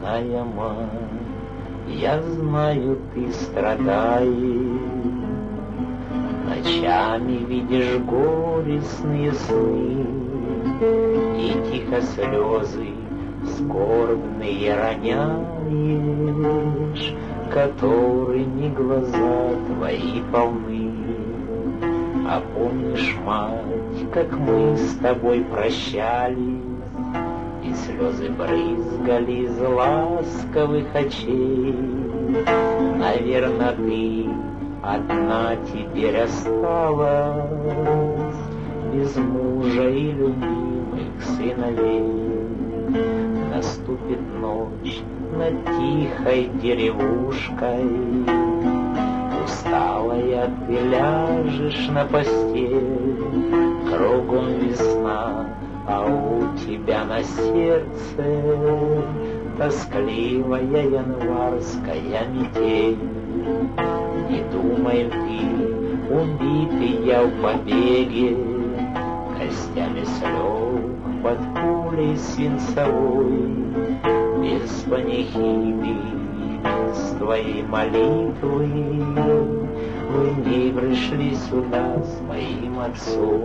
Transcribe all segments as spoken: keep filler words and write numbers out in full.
родная мать, я знаю, ты страдаешь, ночами видишь горестные сны, и тихо слезы скорбные роняешь, которыми глаза твои полны. А помнишь, мать, как мы с тобой прощались, и слезы брызгали из ласковых очей? Наверно, ты одна теперь осталась, без мужа и любимых сыновей. Наступит ночь над тихой деревушкой, усталая ты ляжешь на постель, кругом весна, а у тебя на сердце тоскливая январская метель. Не думай ты, убитый я в побеге, костями слег под пулей свинцовой, без панихиды, без твоей молитвы вы не пришли сюда с моим отцом.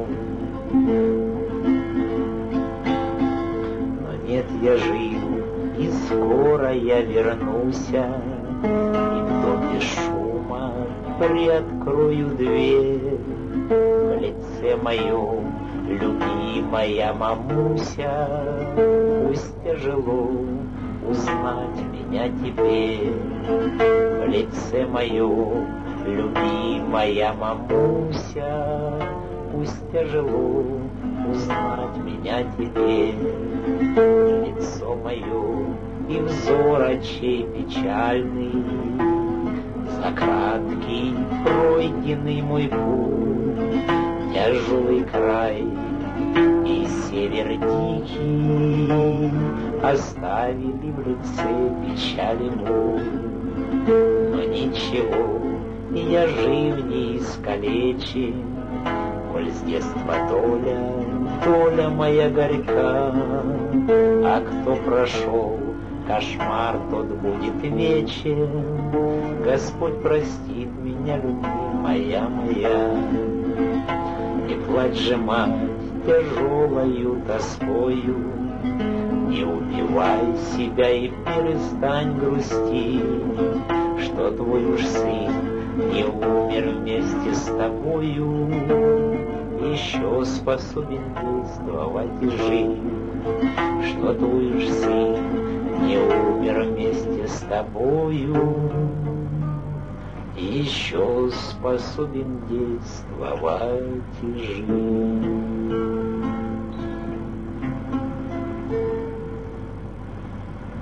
Но нет, я жив, и скоро я вернусь, и в дом без шума приоткрою дверь. В лице моем любимая мамуся, пусть тяжело узнать меня теперь. В лице моем любимая мамуся, пусть тяжело узнать меня теперь. Лицо мое и взор очей печальный, за краткий пройденный мой путь, тяжелый край и север дикий оставили в лице печали мой. Но ничего, я жив не искалечен, коль с детства доля, доля моя горька. А кто прошел кошмар, тот будет вечен, Господь простит меня, любимая моя. Не плачь же, мать, тяжелою тоскою, не убивай себя и перестань грустить, что твой уж сын не умер вместе с тобою, еще способен действовать и жить, что твой уж сын не умер вместе с тобою, еще способен действовать и жить.